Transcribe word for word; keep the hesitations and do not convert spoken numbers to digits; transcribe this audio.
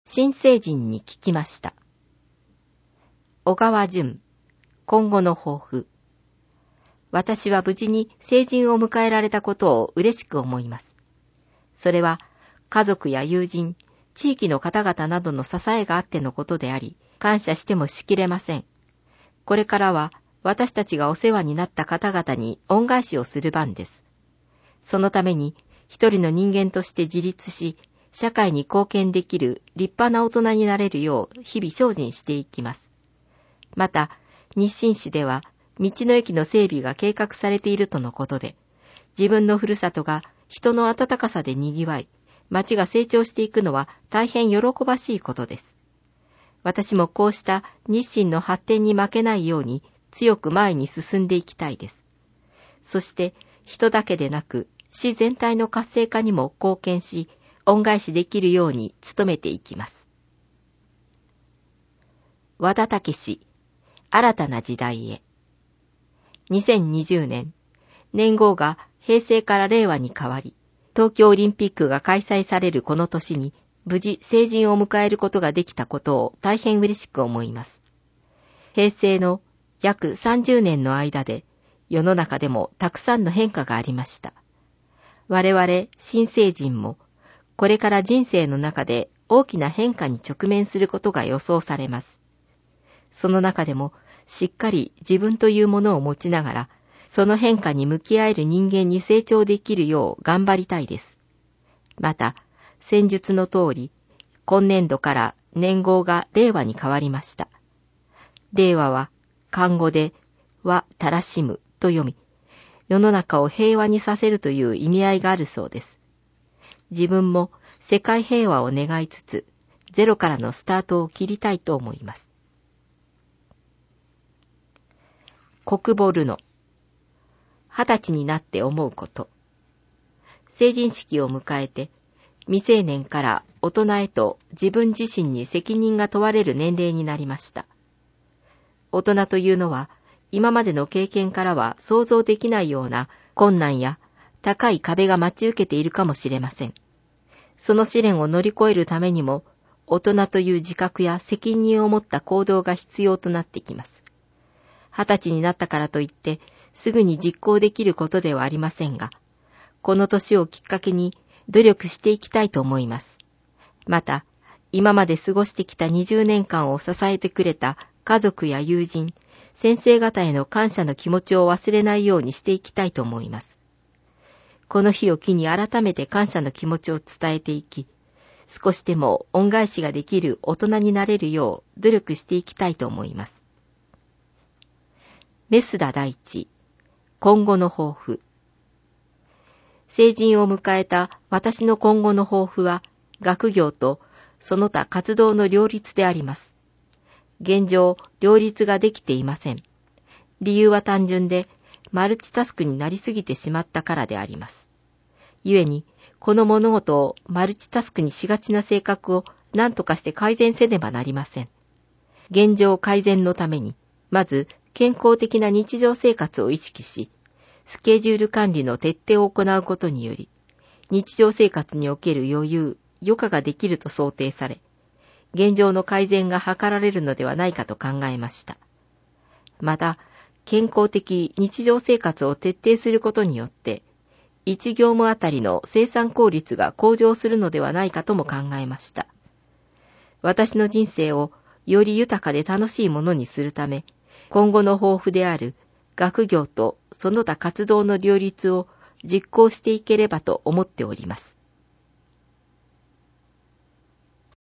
新成人に聞きました。小川淳、今後の抱負。私は無事に成人を迎えられたことを嬉しく思います。それは家族や友人、地域の方々などの支えがあってのことであり、感謝してもしきれません。これからは私たちがお世話になった方々に恩返しをする番です。そのために一人の人間として自立し、社会に貢献できる立派な大人になれるよう日々精進していきます。また、日清市では道の駅の整備が計画されているとのことで、自分のふるさとが人の温かさで賑わい、町が成長していくのは大変喜ばしいことです。私もこうした日清の発展に負けないように強く前に進んでいきたいです。そして人だけでなく市全体の活性化にも貢献し、恩返しできるように努めていきます。和田武史、新たな時代へ。にせんにじゅうねん、年号が平成から令和に変わり、東京オリンピックが開催されるこの年に無事成人を迎えることができたことを大変嬉しく思います。平成の約さんじゅうねんの間で世の中でもたくさんの変化がありました。我々新成人もこれから人生の中で大きな変化に直面することが予想されます。その中でもしっかり自分というものを持ちながら、その変化に向き合える人間に成長できるよう頑張りたいです。また、先述の通り、今年度から年号が令和に変わりました。令和は漢語で和たらしむと読み、世の中を平和にさせるという意味合いがあるそうです。自分も世界平和を願いつつ、ゼロからのスタートを切りたいと思います。国母ルノ。二十歳になって思うこと。成人式を迎えて、未成年から大人へと自分自身に責任が問われる年齢になりました。大人というのは、今までの経験からは想像できないような困難や高い壁が待ち受けているかもしれません。その試練を乗り越えるためにも、大人という自覚や責任を持った行動が必要となってきます。二十歳になったからといって、すぐに実行できることではありませんが、この年をきっかけに努力していきたいと思います。また、今まで過ごしてきたにじゅうねんかんを支えてくれた家族や友人、先生方への感謝の気持ちを忘れないようにしていきたいと思います。この日を機に改めて感謝の気持ちを伝えていき、少しでも恩返しができる大人になれるよう努力していきたいと思います。メスダ大地、今後の抱負。成人を迎えた私の今後の抱負は、学業とその他活動の両立であります。現状、両立ができていません。理由は単純で、マルチタスクになりすぎてしまったからであります。故に、この物事をマルチタスクにしがちな性格を何とかして改善せねばなりません。現状改善のために、まず、健康的な日常生活を意識し、スケジュール管理の徹底を行うことにより、日常生活における余裕、余暇ができると想定され、現状の改善が図られるのではないかと考えました。また、健康的日常生活を徹底することによって、一業務あたりの生産効率が向上するのではないかとも考えました。私の人生をより豊かで楽しいものにするため、今後の抱負である学業とその他活動の両立を実行していければと思っております。